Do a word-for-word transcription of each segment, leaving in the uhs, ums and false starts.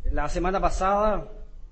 La semana pasada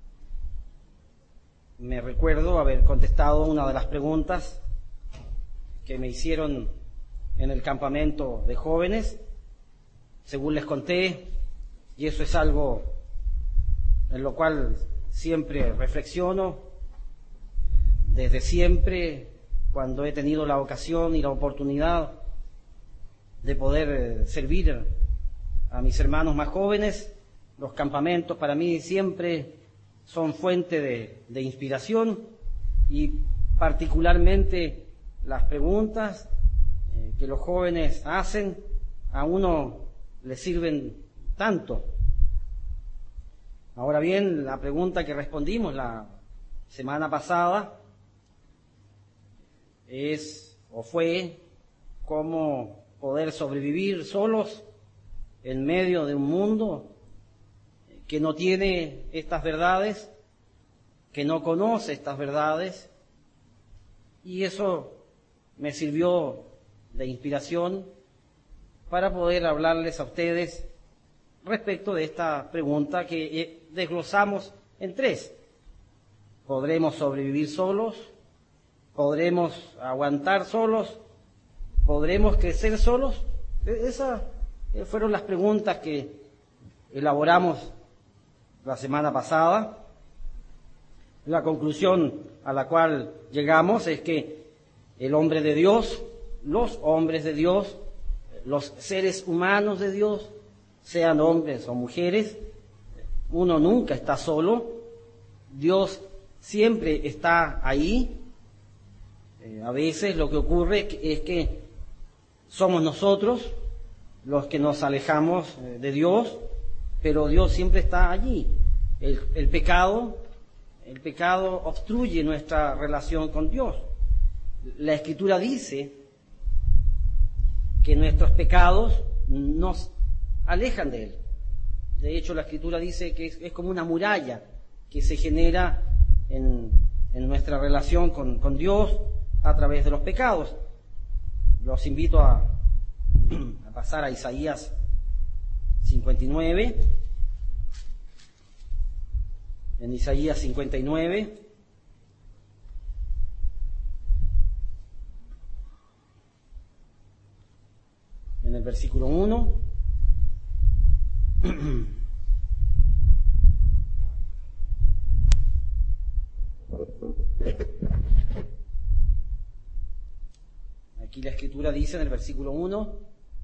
me recuerdo haber contestado una de las preguntas que me hicieron en el campamento de jóvenes, según les conté, y eso es algo en lo cual siempre reflexiono, desde siempre, cuando he tenido la ocasión y la oportunidad de poder servir a mis hermanos más jóvenes. Los campamentos para mí siempre son fuente de, de inspiración, y particularmente las preguntas eh, que los jóvenes hacen a uno le sirven tanto. Ahora bien, la pregunta que respondimos la semana pasada es o fue cómo poder sobrevivir solos en medio de un mundo que no tiene estas verdades, que no conoce estas verdades, y eso me sirvió de inspiración para poder hablarles a ustedes respecto de esta pregunta que desglosamos en tres. ¿Podremos sobrevivir solos? ¿Podremos aguantar solos? ¿Podremos crecer solos? Esas fueron las preguntas que elaboramos la semana pasada. La conclusión a la cual llegamos es que el hombre de Dios, los hombres de Dios, los seres humanos de Dios, sean hombres o mujeres, uno nunca está solo. Dios siempre está ahí. Eh, a veces lo que ocurre es que somos nosotros los que nos alejamos de Dios, pero Dios siempre está allí. El, el pecado, el pecado obstruye nuestra relación con Dios. La Escritura dice que nuestros pecados nos alejan de Él. De hecho, la Escritura dice que es, es como una muralla que se genera en, en nuestra relación con, con Dios a través de los pecados. Los invito a, a pasar a Isaías cincuenta y nueve. En Isaías cincuenta y nueve, en el versículo uno, aquí la Escritura dice en el versículo uno: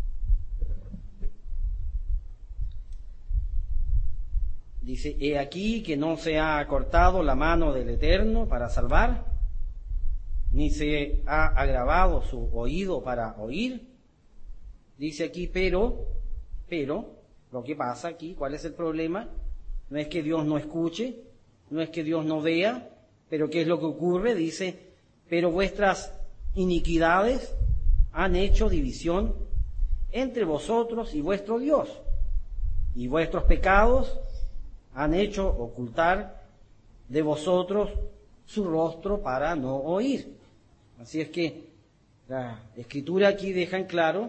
dice, he aquí que no se ha acortado la mano del Eterno para salvar, ni se ha agravado su oído para oír. Dice aquí, pero, pero, lo que pasa aquí, ¿cuál es el problema? No es que Dios no escuche, no es que Dios no vea, pero ¿qué es lo que ocurre? Dice, pero vuestras iniquidades han hecho división entre vosotros y vuestro Dios, y vuestros pecados han hecho ocultar de vosotros su rostro para no oír. Así es que la Escritura aquí deja en claro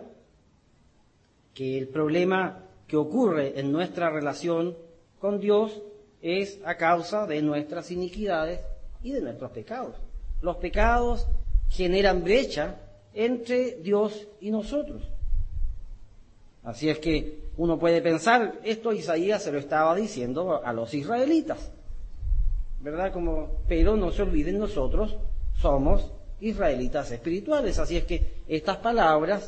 que el problema que ocurre en nuestra relación con Dios es a causa de nuestras iniquidades y de nuestros pecados. Los pecados generan brecha entre Dios y nosotros. Así es que uno puede pensar, esto Isaías se lo estaba diciendo a los israelitas, ¿verdad? Como, pero no se olviden, nosotros somos israelitas espirituales. Así es que estas palabras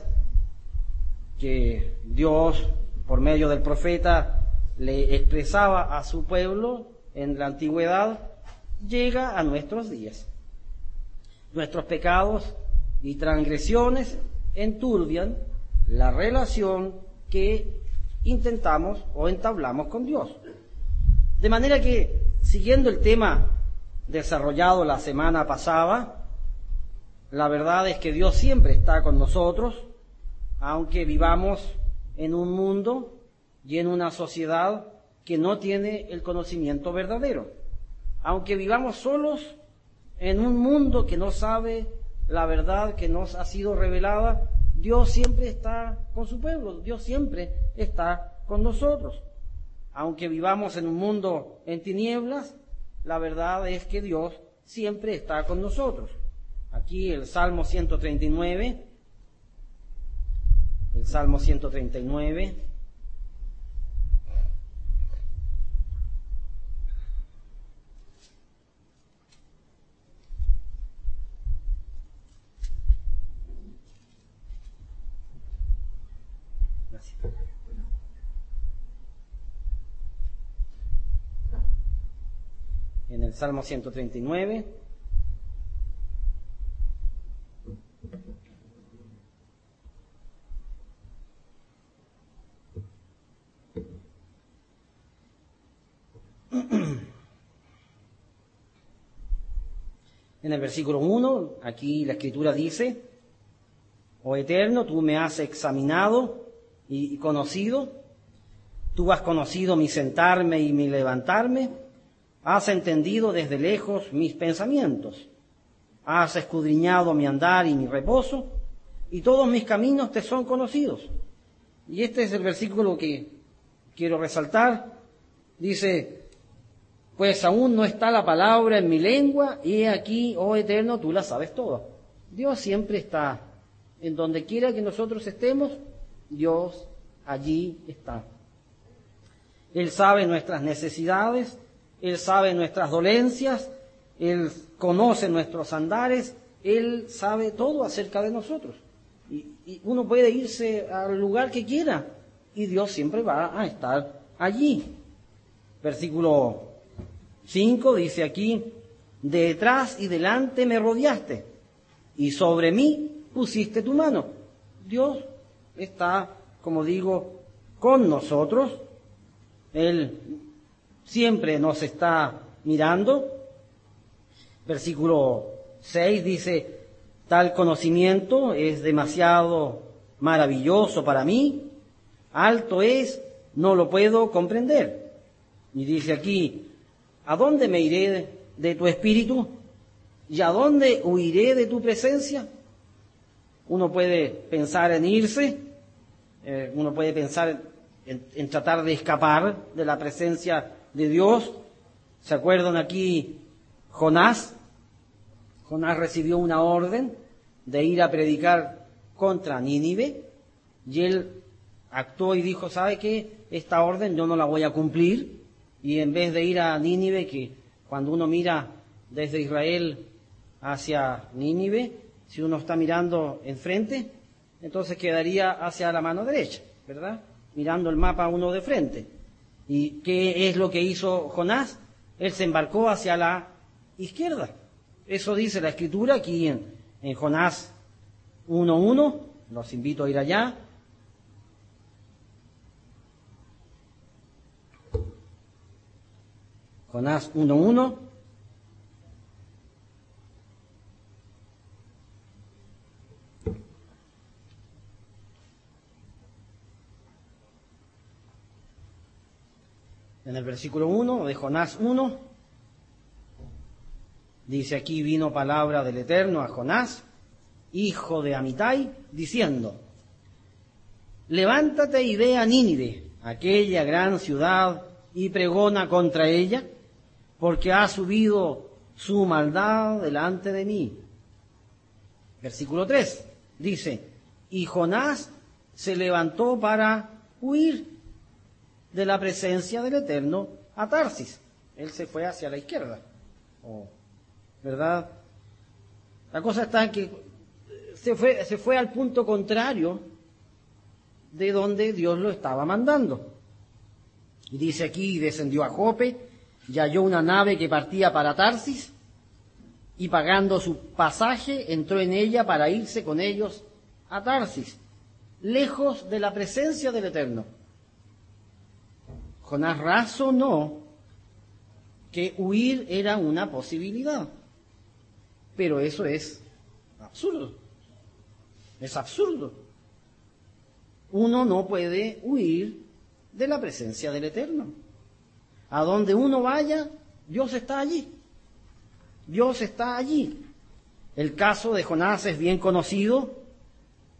que Dios, por medio del profeta, le expresaba a su pueblo en la antigüedad, llega a nuestros días. Nuestros pecados y transgresiones enturbian la relación que intentamos o entablamos con Dios. De manera que, siguiendo el tema desarrollado la semana pasada, la verdad es que Dios siempre está con nosotros, aunque vivamos en un mundo y en una sociedad que no tiene el conocimiento verdadero. Aunque vivamos solos en un mundo que no sabe la verdad que nos ha sido revelada, Dios siempre está con su pueblo, Dios siempre está con nosotros. aunque vivamos en un mundo en tinieblas, la verdad es que Dios siempre está con nosotros. Aquí el Salmo ciento treinta y nueve, el Salmo ciento treinta y nueve. Gracias. En el Salmo ciento treinta y nueve, en el versículo uno, aquí la Escritura dice: Oh Eterno, tú me has examinado y conocido, tú has conocido mi sentarme y mi levantarme, has entendido desde lejos mis pensamientos, has escudriñado mi andar y mi reposo, y todos mis caminos te son conocidos. Y este es el versículo que quiero resaltar. Dice: pues aún no está la palabra en mi lengua, y he aquí, oh Eterno, tú la sabes toda. Dios siempre está. En donde quiera que nosotros estemos, Dios allí está. Él sabe nuestras necesidades, Él sabe nuestras dolencias, Él conoce nuestros andares, Él sabe todo acerca de nosotros. Y, y uno puede irse al lugar que quiera, y Dios siempre va a estar allí. Versículo cinco dice aquí: detrás y delante me rodeaste, y sobre mí pusiste tu mano. Dios está, como digo, con nosotros. Él siempre nos está mirando. Versículo seis dice: tal conocimiento es demasiado maravilloso para mí, alto es, no lo puedo comprender. Y dice aquí: ¿a dónde me iré de, de tu espíritu? ¿Y a dónde huiré de tu presencia? Uno puede pensar en irse, eh, uno puede pensar en, en tratar de escapar de la presencia de Dios. ¿Se acuerdan aquí Jonás? Jonás recibió una orden de ir a predicar contra Nínive, y él actuó y dijo: ¿sabe qué? Esta orden yo no la voy a cumplir. Y en vez de ir a Nínive, que cuando uno mira desde Israel hacia Nínive, si uno está mirando enfrente, entonces quedaría hacia la mano derecha, ¿verdad? Mirando el mapa uno de frente. ¿Y qué es lo que hizo Jonás? Él se embarcó hacia la izquierda. Eso dice la Escritura aquí en, en Jonás uno uno. Los invito a ir allá. Jonás uno uno. En el versículo uno de Jonás uno, dice aquí: vino palabra del Eterno a Jonás, hijo de Amitai, diciendo: levántate y ve a Nínive, aquella gran ciudad, y pregona contra ella, porque ha subido su maldad delante de mí. Versículo tres dice: y Jonás se levantó para huir de la presencia del Eterno a Tarsis. Él se fue hacia la izquierda, oh, ¿verdad? La cosa está en que se fue, se fue al punto contrario de donde Dios lo estaba mandando. Y dice aquí: descendió a Jope y halló una nave que partía para Tarsis, y pagando su pasaje entró en ella para irse con ellos a Tarsis, lejos de la presencia del Eterno. Jonás razonó que huir era una posibilidad, pero eso es absurdo, es absurdo. Uno no puede huir de la presencia del Eterno. A donde uno vaya, Dios está allí. Dios está allí. El caso de Jonás es bien conocido.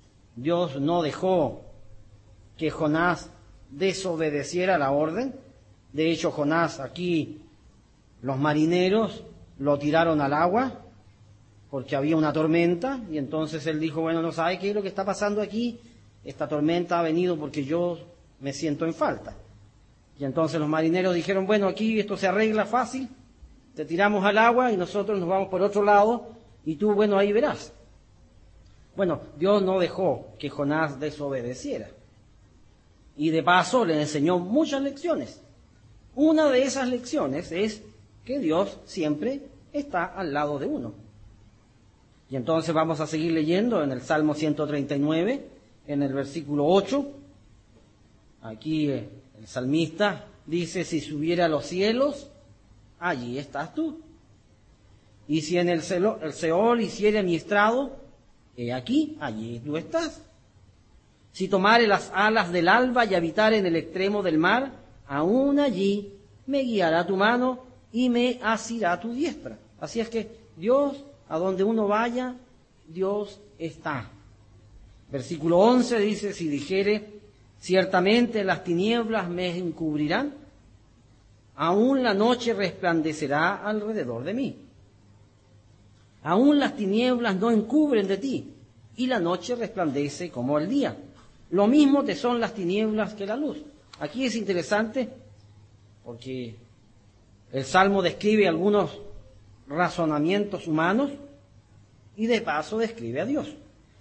Dios no dejó que Jonás desobedeciera la orden. De hecho, Jonás aquí, los marineros lo tiraron al agua porque había una tormenta, y entonces él dijo, bueno, ¿no sabe qué es lo que está pasando aquí? Esta tormenta ha venido porque yo me siento en falta. Y entonces los marineros dijeron, bueno, aquí esto se arregla fácil, te tiramos al agua y nosotros nos vamos por otro lado, y tú, bueno, ahí verás. Bueno, Dios no dejó que Jonás desobedeciera. Y de paso le enseñó muchas lecciones. Una de esas lecciones es que Dios siempre está al lado de uno. Y entonces vamos a seguir leyendo en el Salmo ciento treinta y nueve, en el versículo ocho. Aquí el salmista dice, si subiera a los cielos, allí estás tú. Y si en el Seol hiciere mi estrado, he aquí, allí tú estás. Si tomare las alas del alba y habitare en el extremo del mar, aún allí me guiará tu mano y me asirá tu diestra. Así es que Dios, a donde uno vaya, Dios está. Versículo once dice, si dijere, ciertamente las tinieblas me encubrirán, aún la noche resplandecerá alrededor de mí. Aún las tinieblas no encubren de ti, y la noche resplandece como el día. Lo mismo te son las tinieblas que la luz. Aquí es interesante porque el Salmo describe algunos razonamientos humanos y de paso describe a Dios.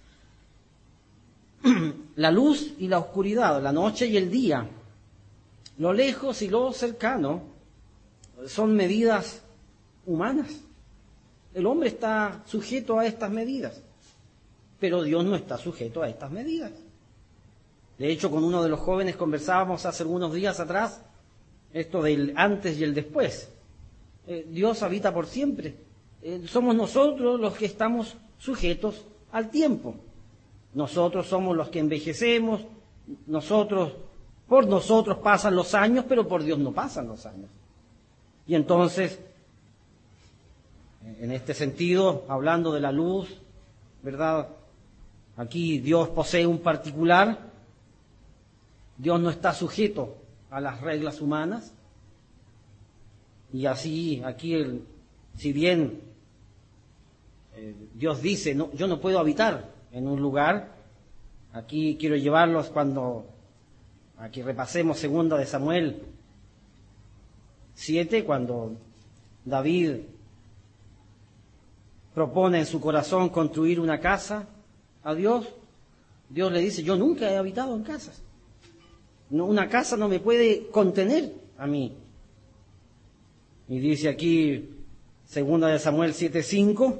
La luz y la oscuridad, la noche y el día, lo lejos y lo cercano, son medidas humanas. El hombre está sujeto a estas medidas, pero Dios no está sujeto a estas medidas. De hecho, con uno de los jóvenes conversábamos hace algunos días atrás esto del antes y el después. Eh, Dios habita por siempre. Eh, somos nosotros los que estamos sujetos al tiempo. Nosotros somos los que envejecemos, nosotros, por nosotros pasan los años, pero por Dios no pasan los años. Y entonces, en este sentido, hablando de la luz, ¿verdad? Aquí Dios posee un particular. Dios no está sujeto a las reglas humanas. Y así, aquí, el, si bien eh, Dios dice, no, yo no puedo habitar en un lugar, aquí quiero llevarlos cuando, aquí repasemos segunda de Samuel siete, cuando David propone en su corazón construir una casa a Dios. Dios le dice, yo nunca he habitado en casas. No, una casa no me puede contener a mí. Y dice aquí, segunda de Samuel siete cinco,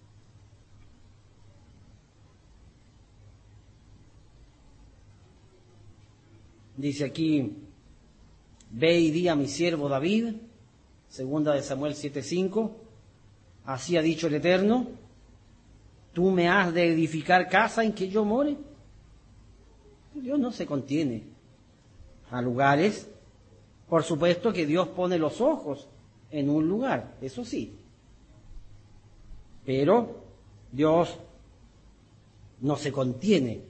dice aquí, ve y di a mi siervo David, segunda de Samuel siete cinco, así ha dicho el Eterno, tú me has de edificar casa en que yo more. Dios no se contiene a lugares. Por supuesto que Dios pone los ojos en un lugar, eso sí. Pero Dios no se contiene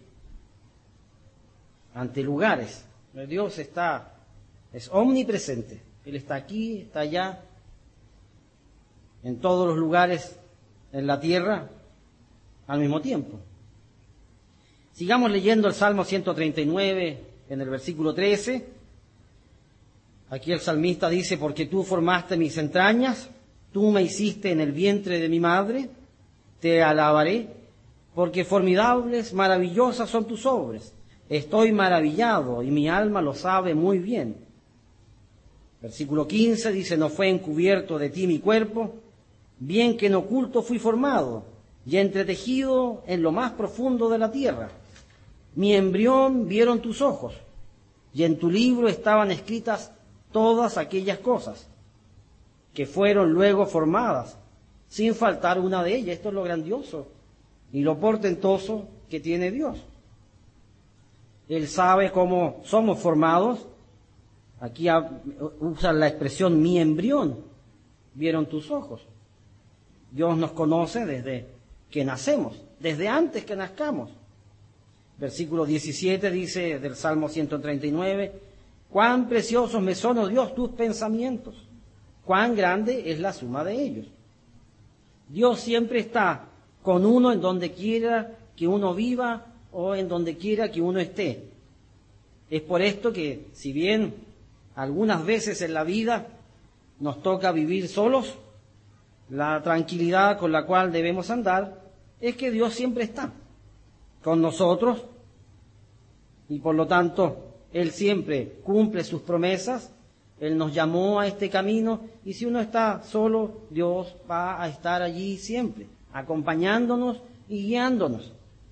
ante lugares. Dios está, es omnipresente. Él está aquí, está allá, en todos los lugares en la tierra al mismo tiempo. Sigamos leyendo el Salmo ciento treinta y nueve en el versículo trece. Aquí el salmista dice, porque tú formaste mis entrañas, tú me hiciste en el vientre de mi madre, te alabaré, porque formidables, maravillosas son tus obras. Estoy maravillado y mi alma lo sabe muy bien. Versículo quince dice, no fue encubierto de ti mi cuerpo, bien que en oculto fui formado y entretejido en lo más profundo de la tierra. Mi embrión vieron tus ojos, y en tu libro estaban escritas todas aquellas cosas que fueron luego formadas, sin faltar una de ellas. Esto es lo grandioso y lo portentoso que tiene Dios. Él sabe cómo somos formados. Aquí usan la expresión mi embrión, vieron tus ojos. Dios nos conoce desde que nacemos, desde antes que nazcamos. Versículo diecisiete dice del Salmo ciento treinta y nueve, Cuán preciosos me son, oh Dios, tus pensamientos. Cuán grande es la suma de ellos. Dios siempre está con uno en donde quiera que uno viva o en donde quiera que uno esté. Es por esto que, si bien algunas veces en la vida nos toca vivir solos, la tranquilidad con la cual debemos andar es que Dios siempre está con nosotros y por lo tanto Él siempre cumple sus promesas. Él nos llamó a este camino y si uno está solo, Dios va a estar allí siempre, acompañándonos y guiándonos.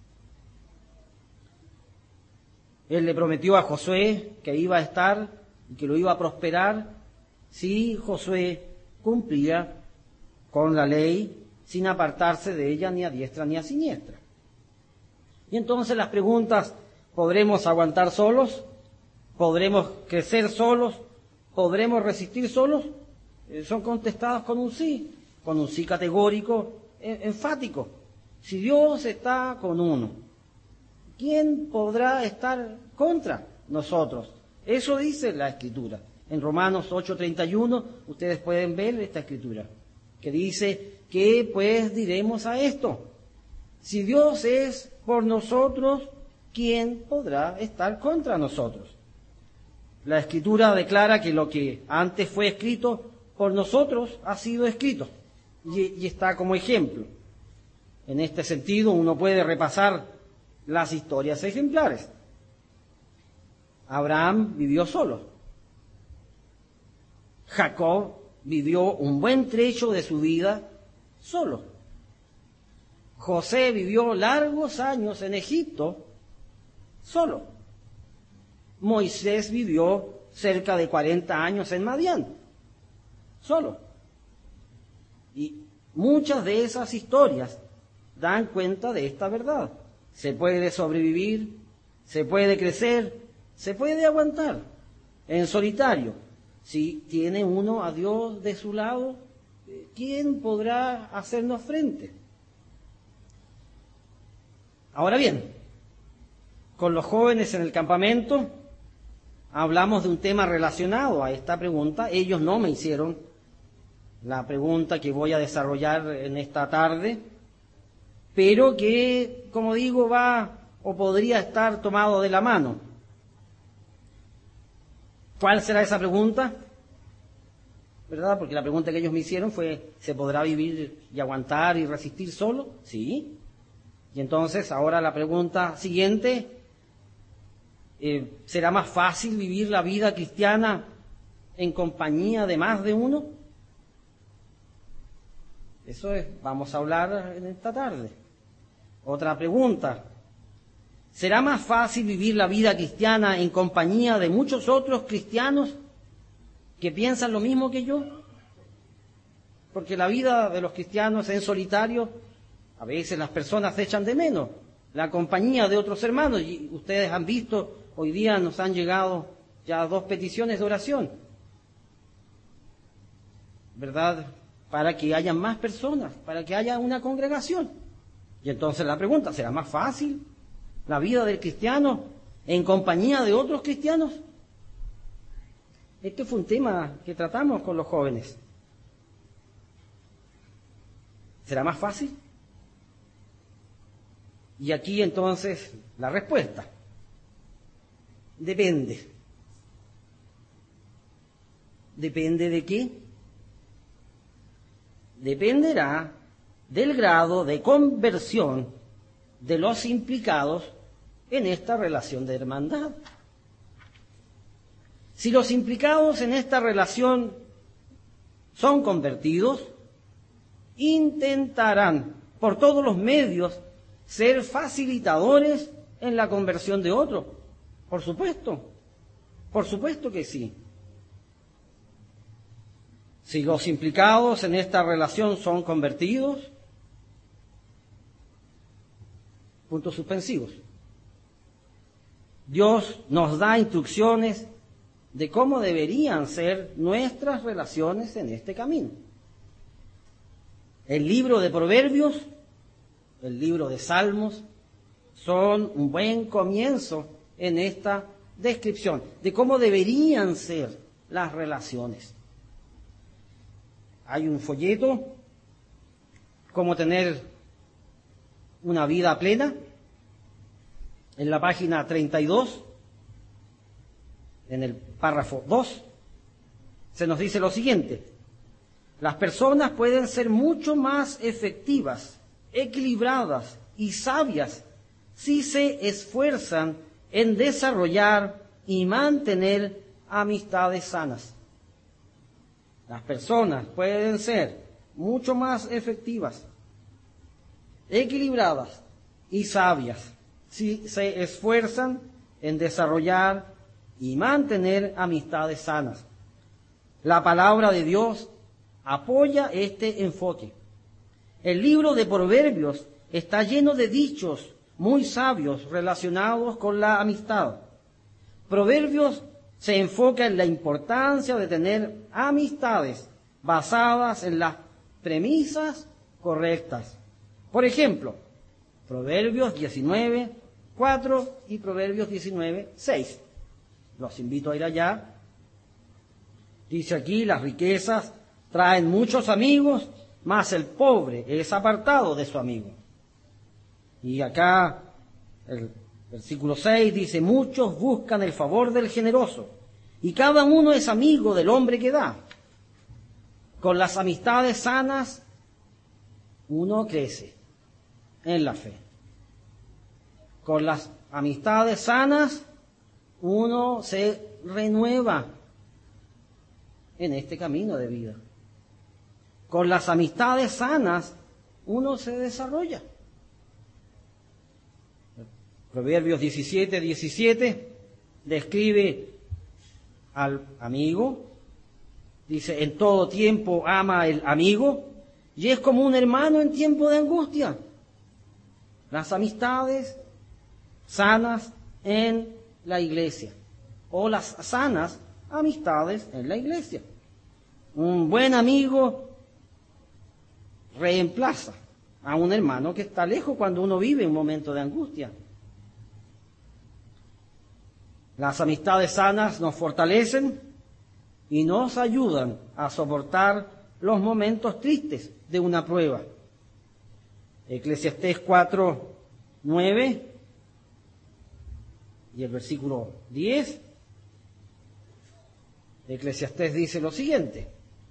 Él le prometió a Josué que iba a estar y que lo iba a prosperar si Josué cumplía con la ley sin apartarse de ella ni a diestra ni a siniestra. Y entonces las preguntas: ¿podremos aguantar solos? ¿Podremos crecer solos? ¿Podremos resistir solos? Eh, son contestadas con un sí, con un sí categórico, eh, enfático. Si Dios está con uno, ¿quién podrá estar contra nosotros? Eso dice la Escritura. En Romanos ocho treinta y uno ustedes pueden ver esta Escritura, que dice: ¿qué pues diremos a esto? Si Dios es por nosotros, ¿quién podrá estar contra nosotros? La Escritura declara que lo que antes fue escrito por nosotros ha sido escrito y, y está como ejemplo. En este sentido, uno puede repasar las historias ejemplares. Abraham vivió solo. Jacob vivió un buen trecho de su vida solo. José vivió largos años en Egipto solo. Moisés vivió cerca de cuarenta años en Madián solo. Y muchas de esas historias dan cuenta de esta verdad. Se puede sobrevivir, se puede crecer, se puede aguantar en solitario. Si tiene uno a Dios de su lado, ¿quién podrá hacernos frente? Ahora bien, con los jóvenes en el campamento hablamos de un tema relacionado a esta pregunta. Ellos no me hicieron la pregunta que voy a desarrollar en esta tarde, pero que, como digo, va o podría estar tomado de la mano. ¿Cuál será esa pregunta? ¿Verdad? Porque la pregunta que ellos me hicieron fue: ¿se podrá vivir y aguantar y resistir solo? Sí. Y entonces, ahora la pregunta siguiente: eh, ¿será más fácil vivir la vida cristiana en compañía de más de uno? Eso es, vamos a hablar en esta tarde. Otra pregunta: ¿será más fácil vivir la vida cristiana en compañía de muchos otros cristianos que piensan lo mismo que yo? Porque la vida de los cristianos en solitario, a veces las personas echan de menos la compañía de otros hermanos. Y ustedes han visto, hoy día nos han llegado ya dos peticiones de oración, ¿verdad? Para que haya más personas, para que haya una congregación. Y entonces la pregunta: ¿será más fácil la vida del cristiano en compañía de otros cristianos? Este fue un tema que tratamos con los jóvenes. ¿Será más fácil? Y aquí entonces la respuesta: depende. ¿Depende de qué? Dependerá del grado de conversión de los implicados en esta relación de hermandad. Si los implicados en esta relación son convertidos, intentarán por todos los medios ser facilitadores en la conversión de otro. Por supuesto, por supuesto que sí. Si los implicados en esta relación son convertidos, puntos suspensivos. Dios nos da instrucciones de cómo deberían ser nuestras relaciones en este camino. El libro de Proverbios, el libro de Salmos, son un buen comienzo en esta descripción de cómo deberían ser las relaciones. Hay un folleto, cómo tener una vida plena, en la página treinta y dos, en el párrafo dos, se nos dice lo siguiente: las personas pueden ser mucho más efectivas, equilibradas y sabias si se esfuerzan en desarrollar y mantener amistades sanas. Las personas pueden ser mucho más efectivas, equilibradas y sabias si se esfuerzan en desarrollar y mantener amistades sanas. La palabra de Dios apoya este enfoque. El libro de Proverbios está lleno de dichos muy sabios relacionados con la amistad. Proverbios se enfoca en la importancia de tener amistades basadas en las premisas correctas. Por ejemplo, Proverbios diecinueve, cuatro y Proverbios diecinueve, seis. Los invito a ir allá. Dice aquí: las riquezas traen muchos amigos, mas el pobre es apartado de su amigo. Y acá el versículo seis dice: muchos buscan el favor del generoso, y cada uno es amigo del hombre que da. Con las amistades sanas, uno crece en la fe. Con las amistades sanas, uno se renueva en este camino de vida. Con las amistades sanas, uno se desarrolla. Proverbios diecisiete, diecisiete describe al amigo. Dice: en todo tiempo ama el amigo, y es como un hermano en tiempo de angustia. Las amistades sanas en la iglesia, o las sanas amistades en la iglesia. Un buen amigo reemplaza a un hermano que está lejos cuando uno vive un momento de angustia. Las amistades sanas nos fortalecen y nos ayudan a soportar los momentos tristes de una prueba. Eclesiastés cuatro, nueve y el versículo diez. Eclesiastés dice lo siguiente: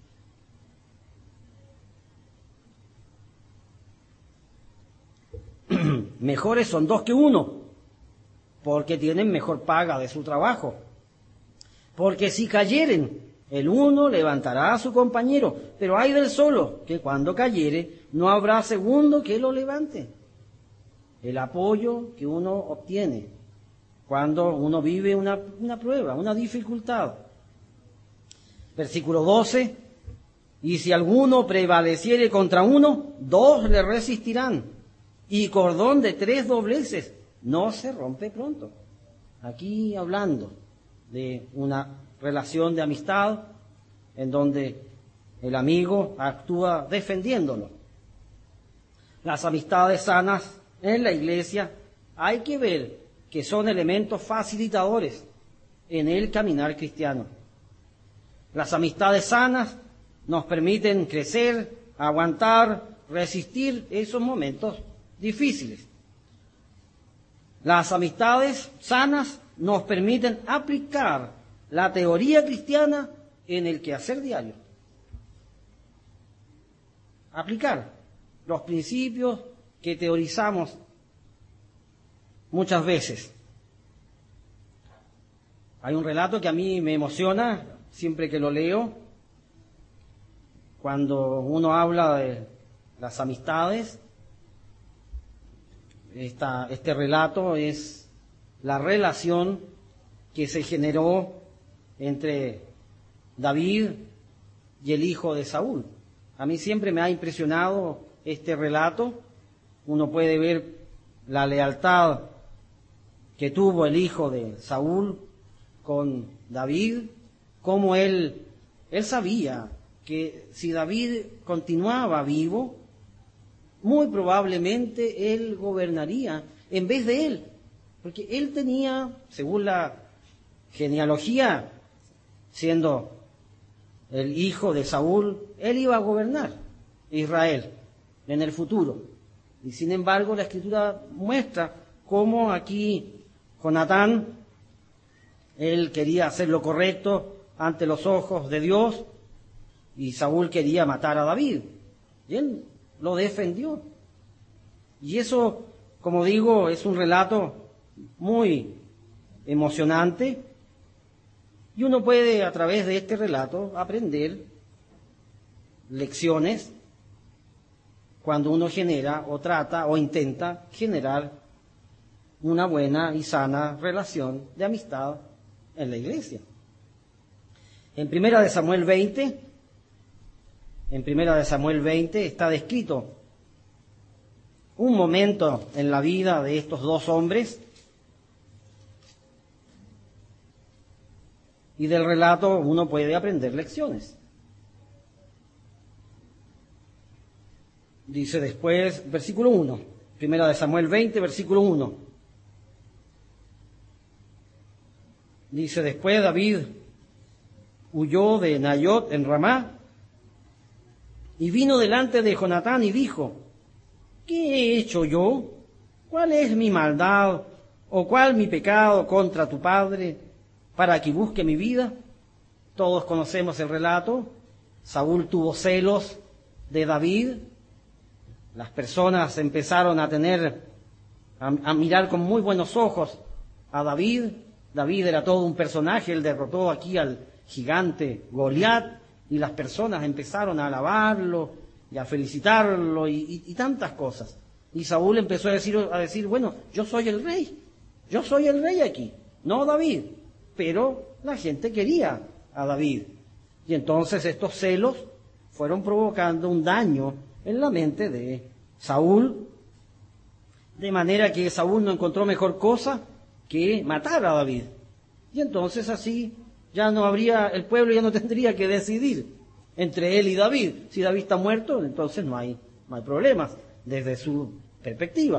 mejores son dos que uno, porque tienen mejor paga de su trabajo. Porque si cayeren, el uno levantará a su compañero, pero ay del solo, que cuando cayere, no habrá segundo que lo levante. El apoyo que uno obtiene cuando uno vive una, una prueba, una dificultad. Versículo doce: y si alguno prevaleciere contra uno, dos le resistirán, y cordón de tres dobleces no se rompe pronto. Aquí hablando de una relación de amistad en donde el amigo actúa defendiéndolo. Las amistades sanas en la iglesia hay que ver que son elementos facilitadores en el caminar cristiano. Las amistades sanas nos permiten crecer, aguantar, resistir esos momentos difíciles. Las amistades sanas nos permiten aplicar la teoría cristiana en el quehacer diario. Aplicar los principios que teorizamos muchas veces. Hay un relato que a mí me emociona siempre que lo leo, cuando uno habla de las amistades. Esta, este relato es la relación que se generó entre David y el hijo de Saúl. A mí siempre me ha impresionado este relato. Uno puede ver la lealtad que tuvo el hijo de Saúl con David, cómo él, él sabía que si David continuaba vivo, muy probablemente él gobernaría en vez de él, porque él tenía, según la genealogía, siendo el hijo de Saúl, él iba a gobernar Israel en el futuro. Y sin embargo, la Escritura muestra cómo aquí Jonatán, él quería hacer lo correcto ante los ojos de Dios, y Saúl quería matar a David, y él lo defendió. Y eso, como digo, es un relato muy emocionante, y uno puede a través de este relato aprender lecciones cuando uno genera o trata o intenta generar una buena y sana relación de amistad en la iglesia. En Primera de Samuel veinte, en Primera de Samuel veinte está descrito un momento en la vida de estos dos hombres, y del relato uno puede aprender lecciones. Dice después, versículo uno, Primera de Samuel veinte, versículo uno. Dice después, David huyó de Nayot en Ramá y vino delante de Jonatán y dijo: ¿qué he hecho yo? ¿Cuál es mi maldad o cuál mi pecado contra tu padre para que busque mi vida? Todos conocemos el relato. Saúl tuvo celos de David. Las personas empezaron a tener, a, a mirar con muy buenos ojos a David. David era todo un personaje, él derrotó aquí al gigante Goliat, y las personas empezaron a alabarlo y a felicitarlo y, y, y tantas cosas. Y Saúl empezó a decir, a decir, bueno, yo soy el rey, yo soy el rey aquí, no David. Pero la gente quería a David. Y entonces estos celos fueron provocando un daño en la mente de Saúl, de manera que Saúl no encontró mejor cosa que matar a David. Y entonces así ya no habría, el pueblo ya no tendría que decidir entre él y David. Si David está muerto, entonces no hay, no hay problemas desde su perspectiva.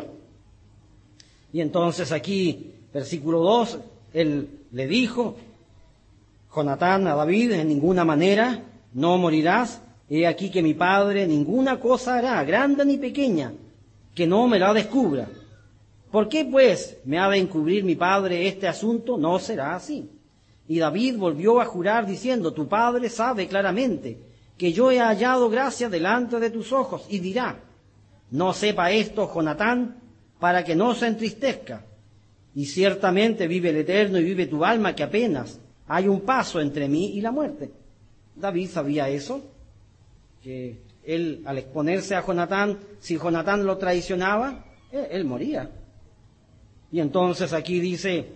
Y entonces aquí, versículo dos, él le dijo, Jonatán a David, en ninguna manera no morirás. He aquí que mi padre ninguna cosa hará, grande ni pequeña, que no me la descubra. ¿Por qué, pues, me ha de encubrir mi padre este asunto? No será así. Y David volvió a jurar diciendo, tu padre sabe claramente que yo he hallado gracia delante de tus ojos, y dirá, no sepa esto Jonatán, para que no se entristezca. Y ciertamente vive el Eterno y vive tu alma, que apenas hay un paso entre mí y la muerte. David sabía eso, que él, al exponerse a Jonatán, si Jonatán lo traicionaba, él, él moría. Y entonces aquí dice,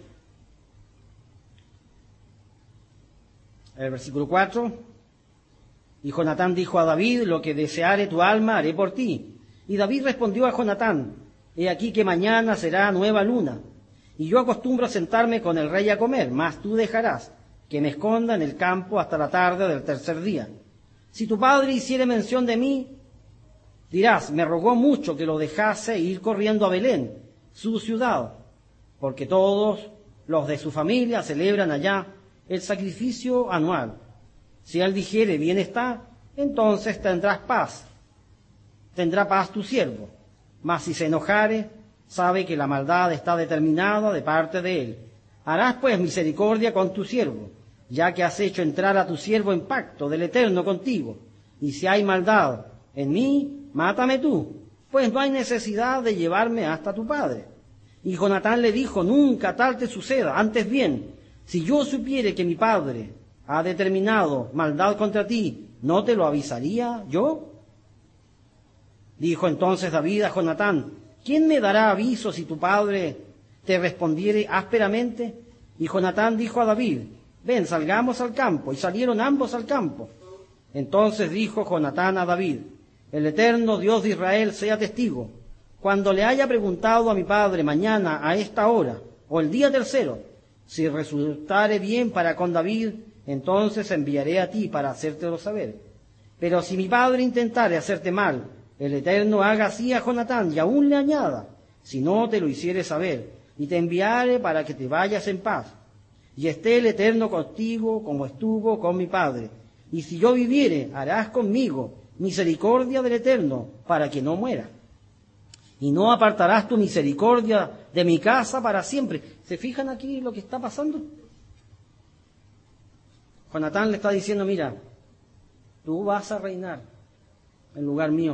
el versículo cuatro, y Jonatán dijo a David, lo que deseare tu alma haré por ti. Y David respondió a Jonatán, he aquí que mañana será nueva luna, y yo acostumbro a sentarme con el rey a comer, mas tú dejarás que me esconda en el campo hasta la tarde del tercer día. Si tu padre hiciere mención de mí, dirás, me rogó mucho que lo dejase ir corriendo a Belén, su ciudad, porque todos los de su familia celebran allá el sacrificio anual. Si él dijere, bien está, entonces tendrás paz, tendrá paz tu siervo. Mas si se enojare, sabe que la maldad está determinada de parte de él. Harás pues misericordia con tu siervo, ya que has hecho entrar a tu siervo en pacto del Eterno contigo. Y si hay maldad en mí, mátame tú, pues no hay necesidad de llevarme hasta tu padre. Y Jonatán le dijo, nunca tal te suceda, antes bien, si yo supiere que mi padre ha determinado maldad contra ti, ¿no te lo avisaría yo? Dijo entonces David a Jonatán, ¿quién me dará aviso si tu padre te respondiere ásperamente? Y Jonatán dijo a David, ven, salgamos al campo. Y salieron ambos al campo. Entonces dijo Jonatán a David, el Eterno Dios de Israel sea testigo, cuando le haya preguntado a mi padre mañana a esta hora, o el día tercero, si resultare bien para con David, entonces enviaré a ti para hacértelo saber. Pero si mi padre intentare hacerte mal, el Eterno haga así a Jonatán, y aún le añada, si no te lo hiciere saber, y te enviare para que te vayas en paz. y esté el Eterno contigo como estuvo con mi padre. Y si yo viviere, harás conmigo misericordia del Eterno, para que no muera. Y no apartarás tu misericordia de mi casa para siempre. ¿Se fijan aquí lo que está pasando? Jonatán le está diciendo, mira, tú vas a reinar en lugar mío,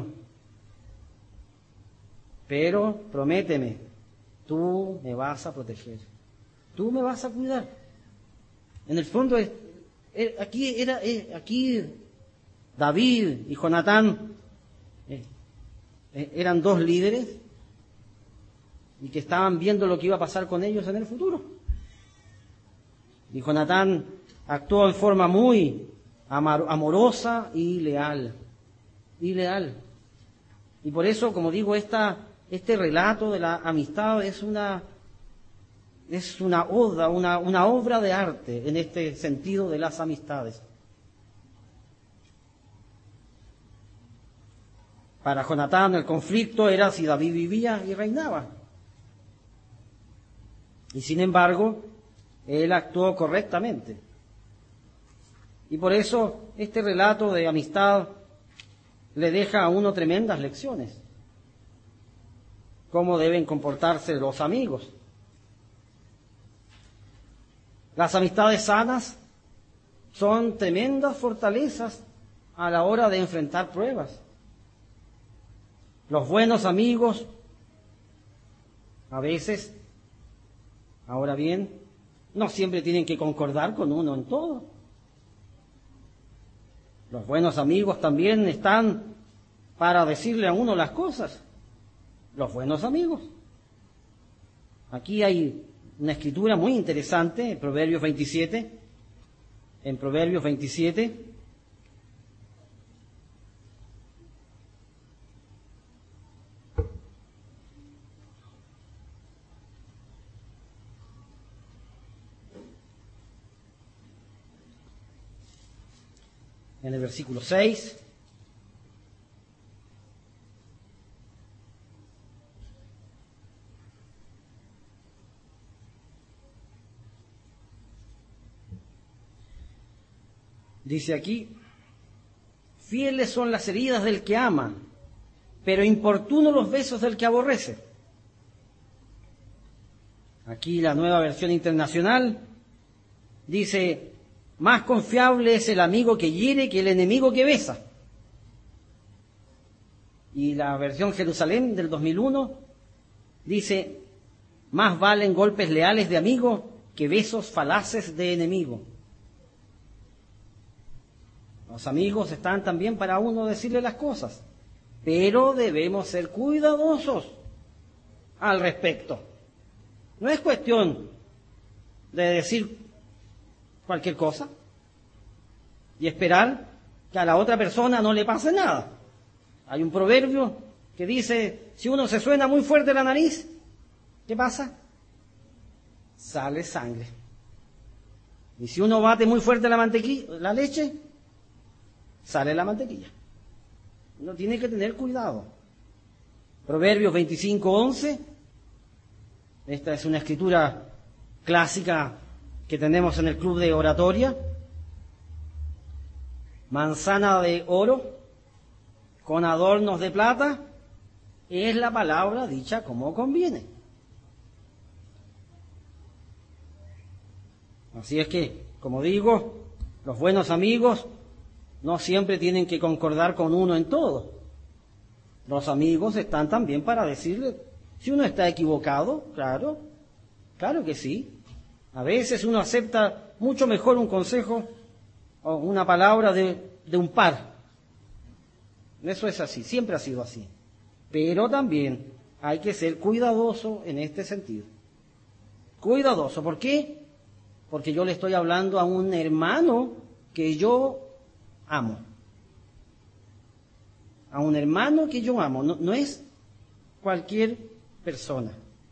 pero prométeme, tú me vas a proteger, tú me vas a cuidar. En el fondo, es, es, aquí era, es, aquí David y Jonatán eh, eh, eran dos líderes y que estaban viendo lo que iba a pasar con ellos en el futuro. Y Jonatán actuó en forma muy amorosa y leal, y leal. Y por eso, como digo, esta, este relato de la amistad es una, es una oda, una, una obra de arte en este sentido de las amistades. Para Jonatán el conflicto era si David vivía y reinaba. Y sin embargo, él actuó correctamente. Y por eso este relato de amistad le deja a uno tremendas lecciones. Cómo deben comportarse los amigos. Las amistades sanas son tremendas fortalezas a la hora de enfrentar pruebas. Los buenos amigos, a veces, ahora bien, no siempre tienen que concordar con uno en todo. Los buenos amigos también están para decirle a uno las cosas. Los buenos amigos. Aquí hay una escritura muy interesante en Proverbios veintisiete. En Proverbios veintisiete. En el versículo seis, dice aquí, fieles son las heridas del que ama, pero importunos los besos del que aborrece. Aquí la Nueva Versión Internacional dice, más confiable es el amigo que hiere que el enemigo que besa. Y la versión Jerusalén del dos mil uno dice, más valen golpes leales de amigo que besos falaces de enemigo. Los amigos están también para uno decirle las cosas, pero debemos ser cuidadosos al respecto. No es cuestión de decir cualquier cosa y esperar que a la otra persona no le pase nada. Hay un proverbio que dice, si uno se suena muy fuerte la nariz, ¿qué pasa? Sale sangre. Y si uno bate muy fuerte la mantequilla, la leche, sale la mantequilla. Uno tiene que tener cuidado. Proverbios veinticinco once. Esta es una escritura clásica que tenemos en el club de oratoria. Manzana de oro con adornos de plata es la palabra dicha como conviene. Así es que, como digo, los buenos amigos no siempre tienen que concordar con uno en todo. Los amigos están también para decirle, si uno está equivocado, claro, claro que sí. A veces uno acepta mucho mejor un consejo o una palabra de, de un par. Eso es así, siempre ha sido así. Pero también hay que ser cuidadoso en este sentido. Cuidadoso, ¿por qué? Porque yo le estoy hablando a un hermano que yo amo. A un hermano que yo amo, no, no es cualquier persona.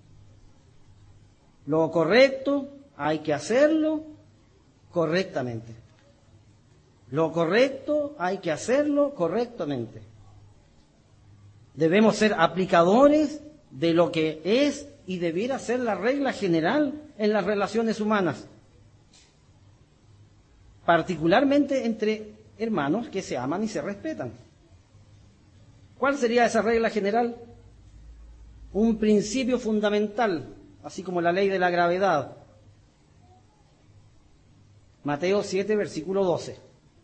Lo correcto hay que hacerlo correctamente. Lo correcto hay que hacerlo correctamente. Debemos ser aplicadores de lo que es y debiera ser la regla general en las relaciones humanas. particularmente entre hermanos que se aman y se respetan. ¿Cuál sería esa regla general? Un principio fundamental, así como la ley de la gravedad. Mateo siete, versículo doce.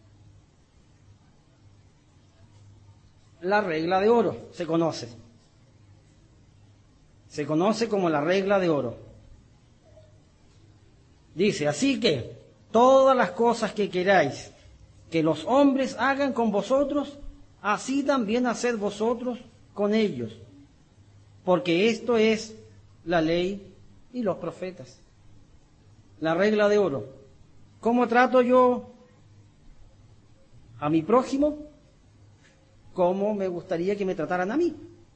La regla de oro se conoce. Se conoce como la regla de oro. Dice, así que todas las cosas que queráis que los hombres hagan con vosotros, así también haced vosotros con ellos, porque esto es la ley y los profetas. La regla de oro. ¿Cómo trato yo a mi prójimo? ¿Cómo me gustaría que me trataran a mí?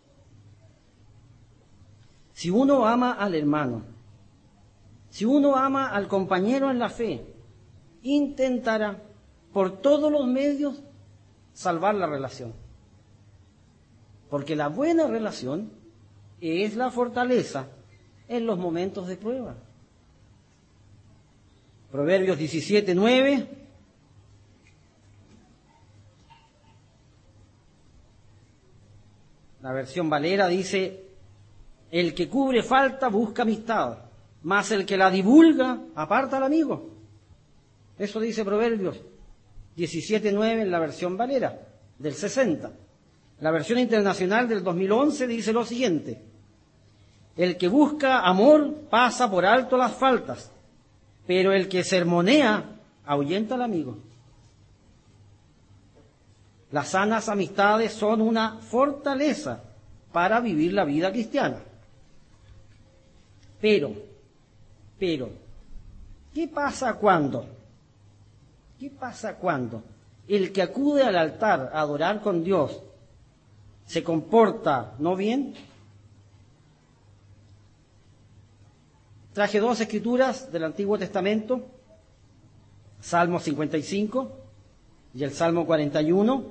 Si uno ama al hermano, si uno ama al compañero en la fe, intentará por todos los medios salvar la relación. Porque la buena relación es la fortaleza en los momentos de prueba. Proverbios diecisiete, nueve. La versión Valera dice, el que cubre falta busca amistad, mas el que la divulga aparta al amigo. Eso dice Proverbios diecisiete, nueve en la versión Valera del sesenta. La versión internacional del dos mil once dice lo siguiente, el que busca amor pasa por alto las faltas, pero el que sermonea ahuyenta al amigo. Las sanas amistades son una fortaleza para vivir la vida cristiana. Pero, pero, ¿qué pasa cuando? ¿Qué pasa cuando el que acude al altar a adorar con Dios se comporta no bien? Traje dos escrituras del Antiguo Testamento, Salmo cincuenta y cinco y el Salmo cuarenta y uno.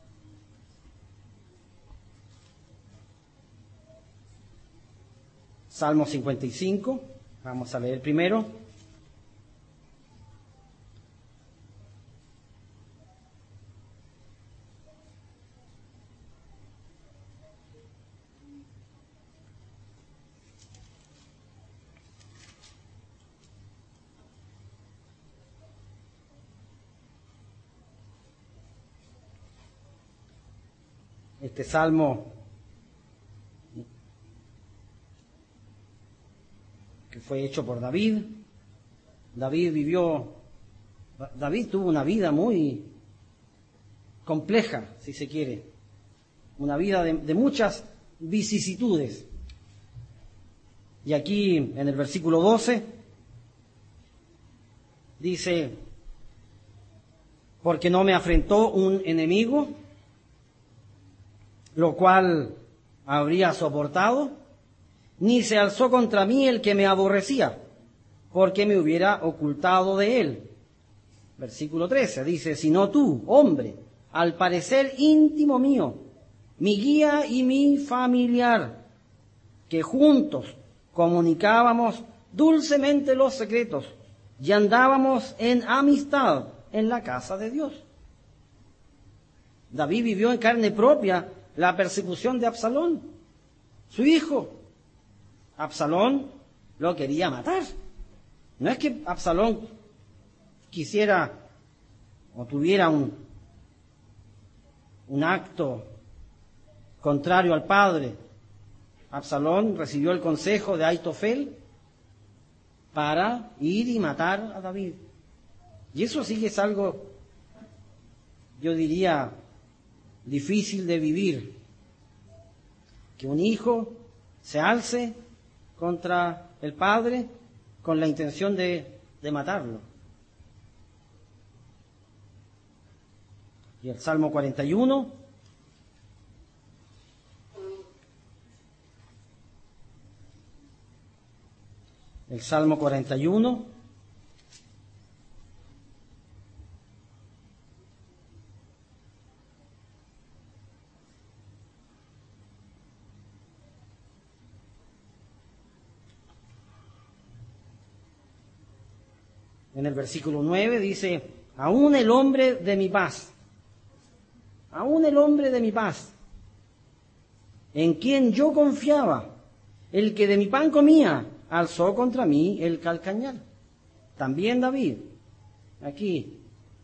Salmo cincuenta y cinco, vamos a leer primero. Este salmo que fue hecho por David. David vivió, David tuvo una vida muy compleja, si se quiere, una vida de, de muchas vicisitudes. Y aquí en el versículo doce dice, porque no me afrentó un enemigo, lo cual habría soportado, ni se alzó contra mí el que me aborrecía, porque me hubiera ocultado de él. Versículo trece dice, sino tú, hombre, al parecer íntimo mío, mi guía y mi familiar, que juntos comunicábamos dulcemente los secretos y andábamos en amistad en la casa de Dios. David vivió en carne propia la persecución de Absalón, su hijo. Absalón lo quería matar. No es que Absalón quisiera o tuviera un, un acto contrario al padre. Absalón recibió el consejo de Aitofel para ir y matar a David. Y eso sí que es algo, yo diría, difícil de vivir. Que un hijo se alce contra el padre con la intención de, de matarlo. Y el Salmo cuarenta y uno. El Salmo cuarenta y uno. En el versículo nueve dice, aún el hombre de mi paz, aún el hombre de mi paz, en quien yo confiaba, el que de mi pan comía, alzó contra mí el calcañar. También David, aquí,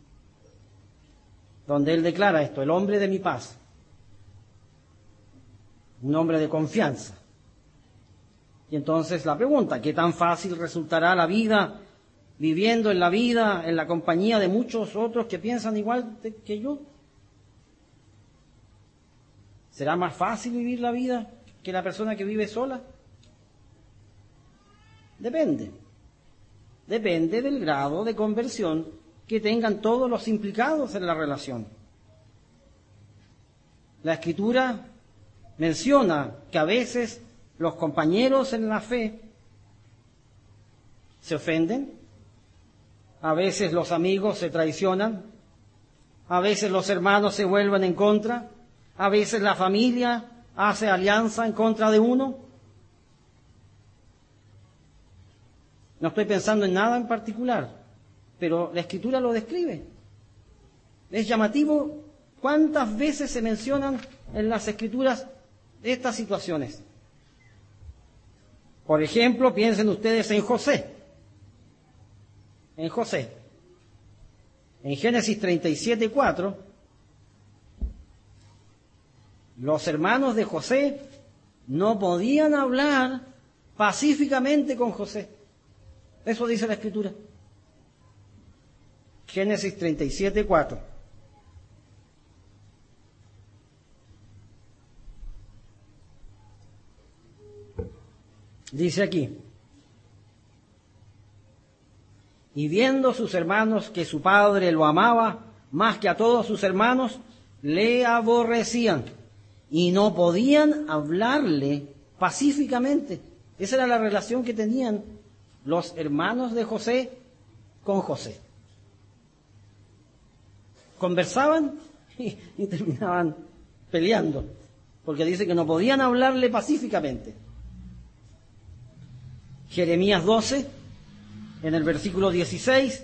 donde él declara esto, el hombre de mi paz, un hombre de confianza. Y entonces la pregunta, ¿qué tan fácil resultará la vida viviendo en la vida, en la compañía de muchos otros que piensan igual que yo? ¿Será más fácil vivir la vida que la persona que vive sola? Depende. Depende del grado de conversión que tengan todos los implicados en la relación. La Escritura menciona que a veces los compañeros en la fe se ofenden, a veces los amigos se traicionan, a veces los hermanos se vuelven en contra, a veces la familia hace alianza en contra de uno. No estoy pensando en nada en particular, pero la Escritura lo describe. Es llamativo cuántas veces se mencionan en las Escrituras estas situaciones. Por ejemplo, piensen ustedes en José. En José. En Génesis treinta y siete, cuatro, los hermanos de José no podían hablar pacíficamente con José. Eso dice la Escritura. Génesis treinta y siete, cuatro. Dice aquí: y viendo sus hermanos que su padre lo amaba más que a todos sus hermanos, le aborrecían y no podían hablarle pacíficamente. Esa era la relación que tenían los hermanos de José con José. Conversaban y, y terminaban peleando, porque dice que no podían hablarle pacíficamente. Jeremías doce, en el versículo dieciséis,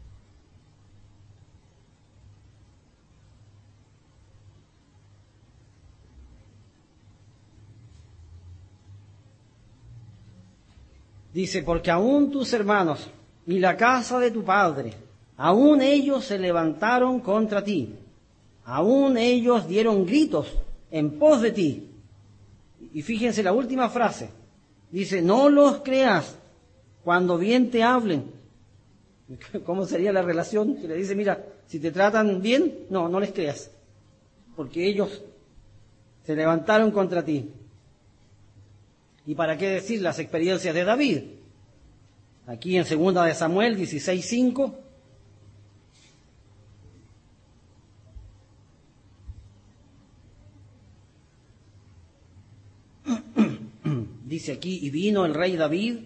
dice: porque aún tus hermanos y la casa de tu padre, aún ellos se levantaron contra ti, aún ellos dieron gritos en pos de ti. Y fíjense la última frase, dice: no los creas cuando bien te hablen. ¿Cómo sería la relación? Que le dice: mira, si te tratan bien, no, no les creas, porque ellos se levantaron contra ti. ¿Y para qué decir las experiencias de David? Aquí en segunda de Samuel dieciséis, cinco. Dice aquí: y vino el rey David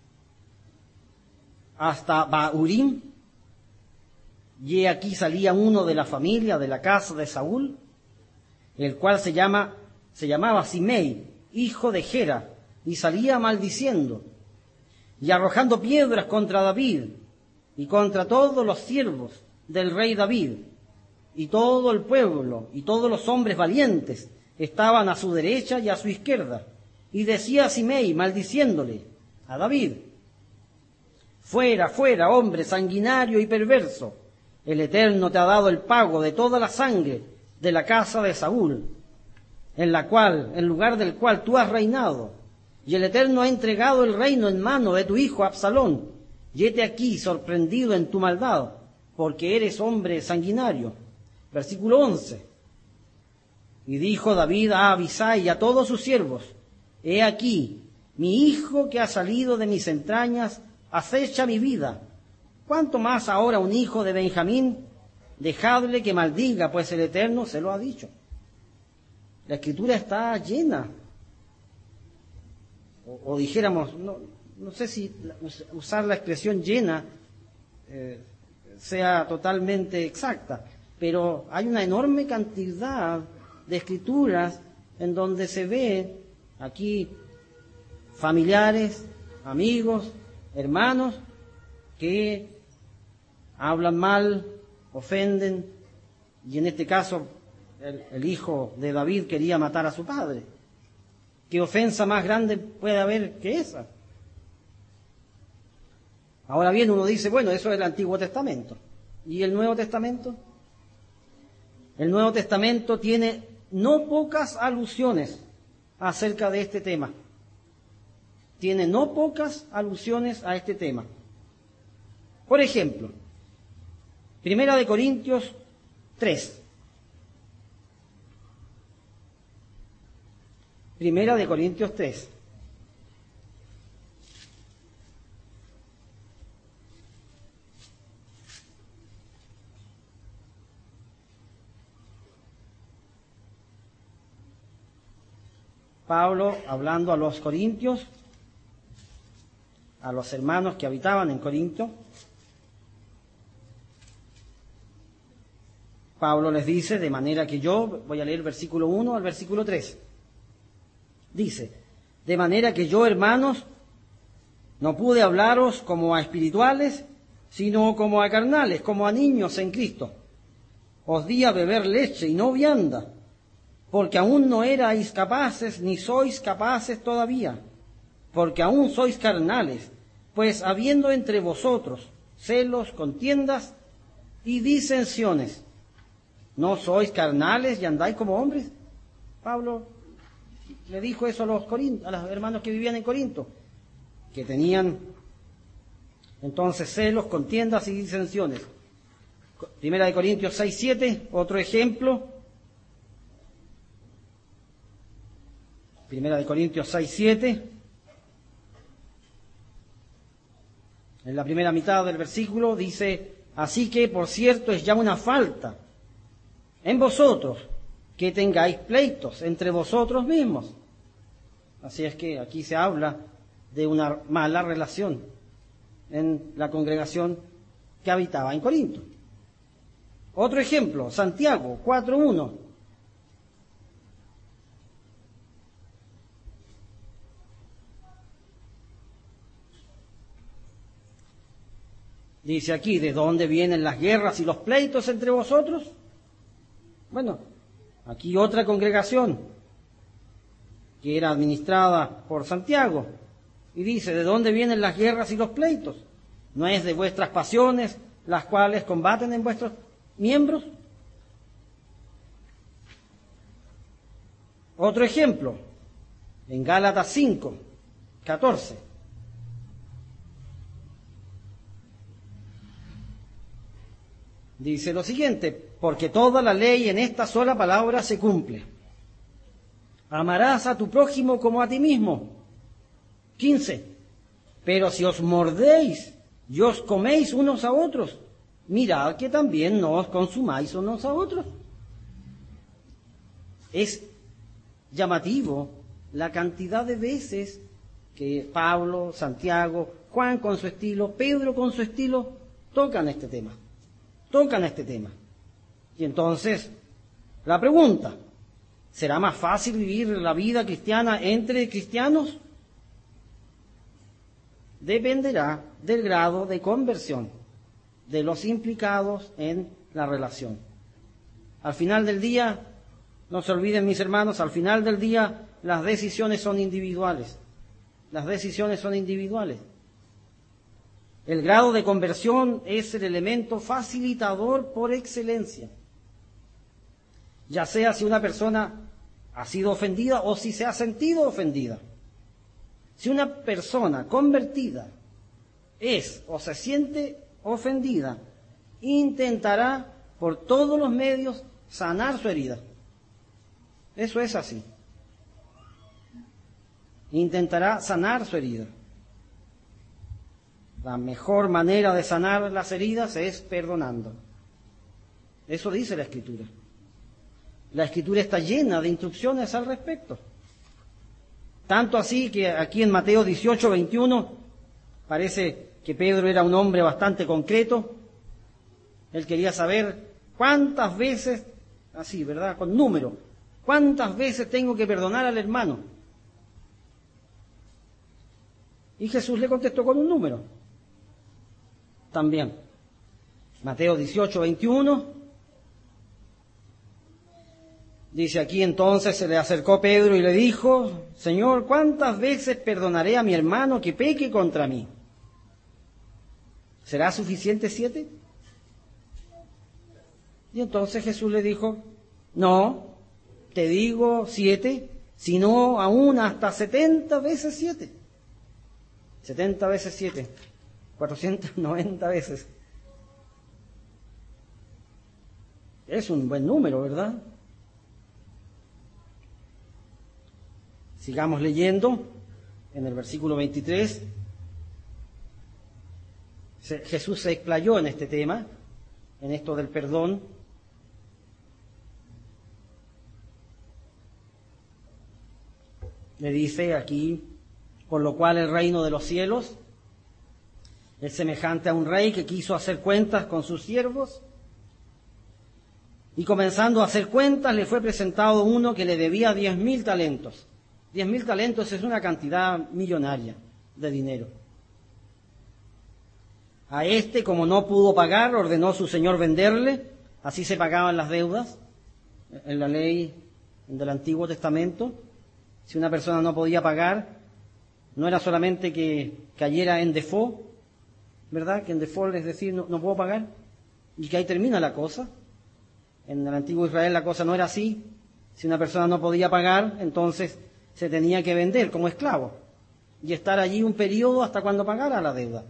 hasta Bahurim, y aquí salía uno de la familia de la casa de Saúl, el cual se llama se llamaba Simei, hijo de Gera, y salía maldiciendo y arrojando piedras contra David y contra todos los siervos del rey David, y todo el pueblo y todos los hombres valientes estaban a su derecha y a su izquierda. Y decía a Simei, maldiciéndole a David: fuera, fuera, hombre sanguinario y perverso, el Eterno te ha dado el pago de toda la sangre de la casa de Saúl, en la cual, en lugar del cual tú has reinado, y el Eterno ha entregado el reino en mano de tu hijo Absalón, y hete aquí sorprendido en tu maldad, porque eres hombre sanguinario. Versículo once. Y dijo David a Abisai y a todos sus siervos: he aquí, mi hijo que ha salido de mis entrañas acecha mi vida. ¿Cuánto más ahora un hijo de Benjamín? Dejadle que maldiga, pues el Eterno se lo ha dicho. La Escritura está llena, o, o dijéramos, no, no sé si usar la expresión llena eh, sea totalmente exacta, pero hay una enorme cantidad de escrituras en donde se ve aquí familiares, amigos, hermanos que hablan mal ofenden, y en este caso el, el hijo de David quería matar a su padre. ¿Qué ofensa más grande puede haber que esa? Ahora bien, uno dice, bueno, eso es el Antiguo Testamento. ¿Y el Nuevo Testamento? El Nuevo Testamento tiene no pocas alusiones acerca de este tema. Tiene no pocas alusiones a este tema. Por ejemplo, Primera de Corintios tres. Primera de Corintios tres. Pablo hablando a los corintios, a los hermanos que habitaban en Corinto. Pablo les dice, de manera que yo, voy a leer el versículo uno al versículo tres. Dice, de manera que yo, hermanos, no pude hablaros como a espirituales, sino como a carnales, como a niños en Cristo. Os di a beber leche y no vianda, porque aún no erais capaces, ni sois capaces todavía, porque aún sois carnales, pues habiendo entre vosotros celos, contiendas y disensiones, ¿no sois carnales y andáis como hombres? Pablo le dijo eso a los corintios, a los hermanos que vivían en Corinto, que tenían entonces celos, contiendas y disensiones. Primera de Corintios seis, siete, otro ejemplo. Primera de Corintios seis, siete. En la primera mitad del versículo dice, así que por cierto es ya una falta en vosotros que tengáis pleitos entre vosotros mismos. Así es que aquí se habla de una mala relación en la congregación que habitaba en Corinto. Otro ejemplo, Santiago cuatro, uno. Dice aquí, ¿de dónde vienen las guerras y los pleitos entre vosotros? Bueno, aquí otra congregación que era administrada por Santiago. Y dice, ¿de dónde vienen las guerras y los pleitos? ¿No es de vuestras pasiones las cuales combaten en vuestros miembros? Otro ejemplo, en Gálatas cinco, catorce. Dice lo siguiente, porque toda la ley en esta sola palabra se cumple. Amarás a tu prójimo como a ti mismo. quince. Pero si os mordéis y os coméis unos a otros, mirad que también no os consumáis unos a otros. Es llamativo la cantidad de veces que Pablo, Santiago, Juan con su estilo, Pedro con su estilo, tocan este tema. Tocan este tema. Y entonces, la pregunta, ¿será más fácil vivir la vida cristiana entre cristianos? Dependerá del grado de conversión de los implicados en la relación. Al final del día, no se olviden mis hermanos, al final del día las decisiones son individuales. Las decisiones son individuales. El grado de conversión es el elemento facilitador por excelencia. Ya sea si una persona ha sido ofendida o si se ha sentido ofendida. Si una persona convertida es o se siente ofendida, intentará por todos los medios sanar su herida. Eso es así. Intentará sanar su herida. La mejor manera de sanar las heridas es perdonando. Eso dice la Escritura. La Escritura está llena de instrucciones al respecto. Tanto así que aquí en Mateo dieciocho, veintiuno, parece que Pedro era un hombre bastante concreto. Él quería saber cuántas veces, así, ¿verdad?, con número, cuántas veces tengo que perdonar al hermano. Y Jesús le contestó con un número. También. Mateo dieciocho, veintiuno. Dice aquí: entonces se le acercó Pedro y le dijo: Señor, ¿cuántas veces perdonaré a mi hermano que peque contra mí? ¿Será suficiente siete? Y entonces Jesús le dijo: no, te digo siete, sino aún hasta setenta veces siete. Setenta veces siete, cuatrocientas noventa veces. Es un buen número, ¿verdad? Sigamos leyendo en el versículo veintitrés. Jesús se explayó en este tema, en esto del perdón. Le dice aquí: por lo cual el reino de los cielos es semejante a un rey que quiso hacer cuentas con sus siervos, y comenzando a hacer cuentas le fue presentado uno que le debía diez mil talentos. Diez mil talentos es una cantidad millonaria de dinero. A este, como no pudo pagar, ordenó su señor venderle. Así se pagaban las deudas en la ley del Antiguo Testamento. Si una persona no podía pagar, no era solamente que cayera en default, ¿verdad? Que en default es decir, no, no puedo pagar, y que ahí termina la cosa. En el antiguo Israel la cosa no era así. Si una persona no podía pagar, entonces se tenía que vender como esclavo y estar allí un periodo hasta cuando pagara la deuda.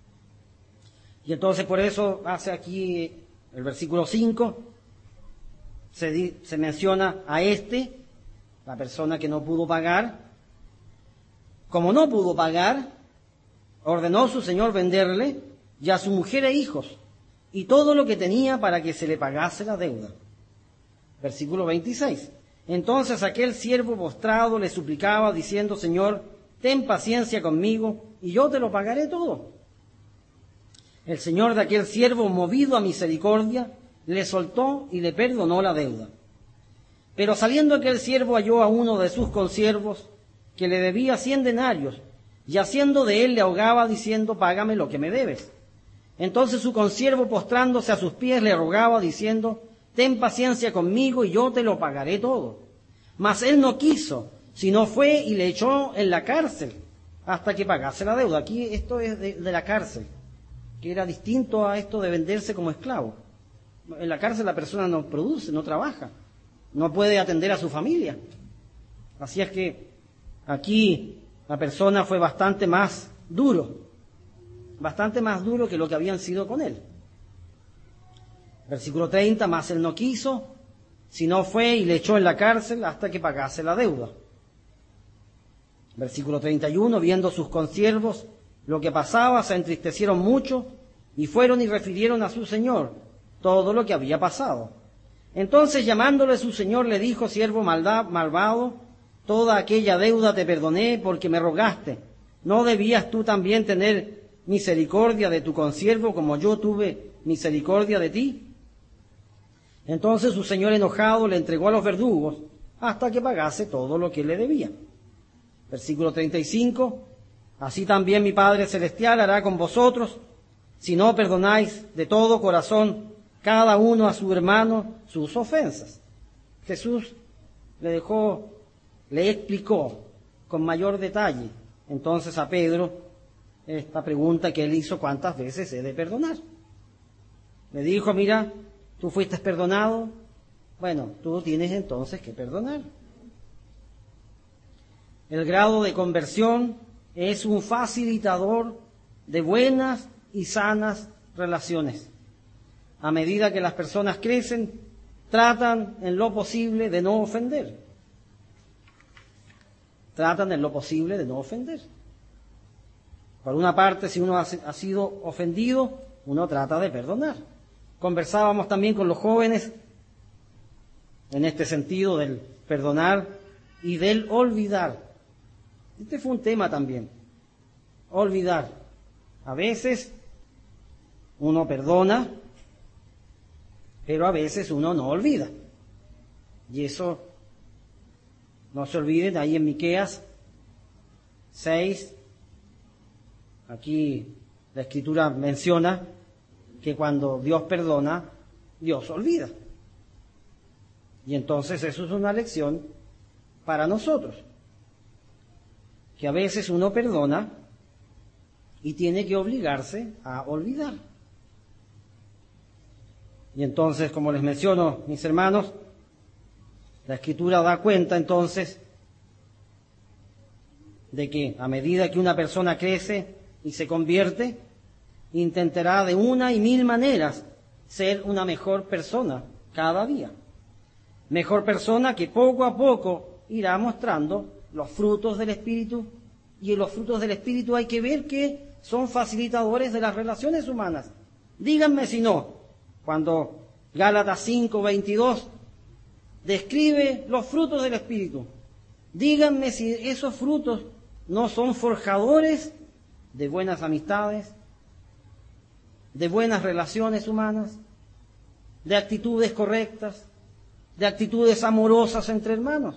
Y entonces por eso hace aquí el versículo cinco, se, di, se menciona a este, la persona que no pudo pagar. Como no pudo pagar, ordenó su señor venderle y a su mujer e hijos y todo lo que tenía para que se le pagase la deuda. Versículo veintiséis. Entonces aquel siervo postrado le suplicaba diciendo: Señor, ten paciencia conmigo y yo te lo pagaré todo. El señor de aquel siervo, movido a misericordia, le soltó y le perdonó la deuda. Pero saliendo aquel siervo halló a uno de sus consiervos que le debía cien denarios, y haciendo de él le ahogaba diciendo: págame lo que me debes. Entonces su consiervo, postrándose a sus pies, le rogaba diciendo: ten paciencia conmigo y yo te lo pagaré todo. Mas él no quiso, sino fue y le echó en la cárcel hasta que pagase la deuda. Aquí esto es de, de la cárcel, que era distinto a esto de venderse como esclavo. En la cárcel la persona no produce, no trabaja, no puede atender a su familia. Así es que aquí la persona fue bastante más duro, bastante más duro que lo que habían sido con él. Versículo treinta, mas él no quiso, sino fue y le echó en la cárcel hasta que pagase la deuda. Versículo treinta y uno, viendo sus consiervos lo que pasaba, se entristecieron mucho y fueron y refirieron a su señor todo lo que había pasado. Entonces, llamándole su señor, le dijo: siervo maldad, malvado, toda aquella deuda te perdoné porque me rogaste. ¿No debías tú también tener misericordia de tu consiervo como yo tuve misericordia de ti? Entonces su señor, enojado, le entregó a los verdugos hasta que pagase todo lo que le debía. Versículo treinta y cinco, así también mi Padre Celestial hará con vosotros, si no perdonáis de todo corazón cada uno a su hermano sus ofensas. Jesús le dejó, le explicó con mayor detalle entonces a Pedro esta pregunta que él hizo: ¿cuántas veces he de perdonar? Le dijo: mira, tú fuiste perdonado, bueno, tú tienes entonces que perdonar. El grado de conversión es un facilitador de buenas y sanas relaciones. A medida que las personas crecen, tratan en lo posible de no ofender. Tratan en lo posible de no ofender. Por una parte, si uno ha sido ofendido, uno trata de perdonar. Conversábamos también con los jóvenes en este sentido del perdonar y del olvidar. Este fue un tema también. Olvidar. A veces uno perdona, pero a veces uno no olvida. Y eso, no se olviden, ahí en Miqueas seis, aquí la Escritura menciona que cuando Dios perdona, Dios olvida. Y entonces eso es una lección para nosotros, que a veces uno perdona y tiene que obligarse a olvidar. Y entonces, como les menciono, mis hermanos, la Escritura da cuenta entonces de que a medida que una persona crece y se convierte, intentará de una y mil maneras ser una mejor persona cada día. Mejor persona que poco a poco irá mostrando los frutos del Espíritu, y en los frutos del Espíritu hay que ver que son facilitadores de las relaciones humanas. Díganme si no, cuando Gálatas cinco veintidós describe los frutos del Espíritu, díganme si esos frutos no son forjadores de buenas amistades, de buenas relaciones humanas, de actitudes correctas, de actitudes amorosas entre hermanos.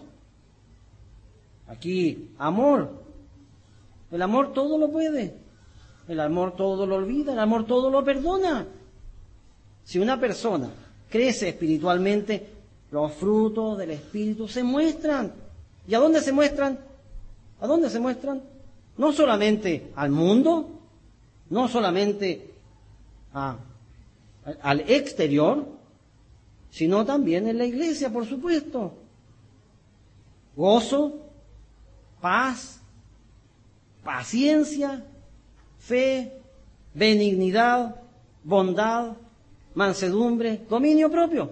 Aquí, amor. El amor todo lo puede. El amor todo lo olvida. El amor todo lo perdona. Si una persona crece espiritualmente, los frutos del Espíritu se muestran. ¿Y a dónde se muestran? ¿A dónde se muestran? No solamente al mundo, no solamente a, al exterior, sino también en la iglesia, por supuesto. Gozo, paz, paciencia, fe, benignidad, bondad, mansedumbre, dominio propio.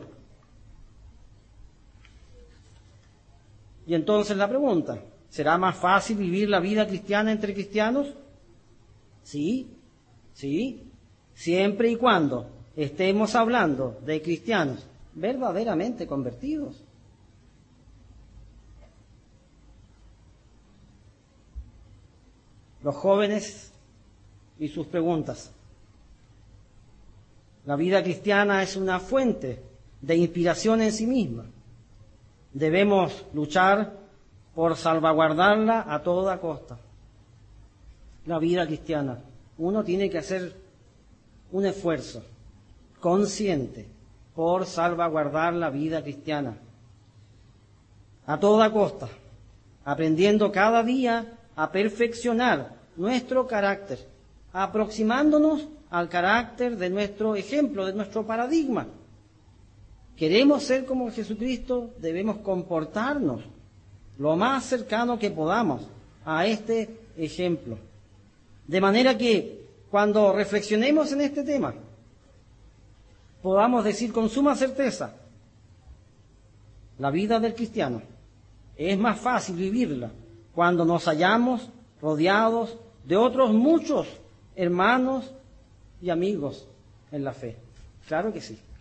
Y entonces la pregunta, ¿será más fácil vivir la vida cristiana entre cristianos? Sí, sí, siempre y cuando estemos hablando de cristianos verdaderamente convertidos. Los jóvenes y sus preguntas. La vida cristiana es una fuente de inspiración en sí misma. Debemos luchar por salvaguardarla a toda costa. La vida cristiana. Uno tiene que hacer un esfuerzo consciente por salvaguardar la vida cristiana a toda costa, aprendiendo cada día a perfeccionar nuestro carácter, aproximándonos al carácter de nuestro ejemplo, de nuestro paradigma. Queremos ser como Jesucristo, debemos comportarnos lo más cercano que podamos a este ejemplo. De manera que cuando reflexionemos en este tema, podamos decir con suma certeza, la vida del cristiano es más fácil vivirla cuando nos hallamos rodeados de otros muchos hermanos y amigos en la fe. Claro que sí.